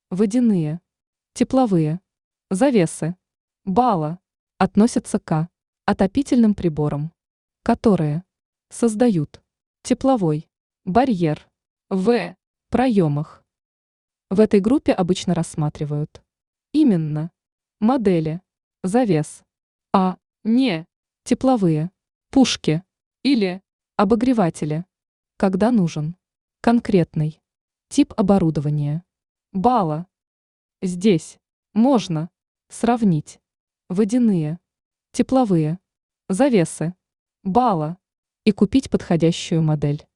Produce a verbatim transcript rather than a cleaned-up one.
водяные, тепловые, завесы, балла относятся к отопительным приборам, которые создают тепловой барьер в проемах. В этой группе обычно рассматривают именно модели завес, а не тепловые пушки или обогреватели, когда нужен конкретный тип оборудования. Балла. Здесь можно сравнить водяные, тепловые, завесы, балла и купить подходящую модель.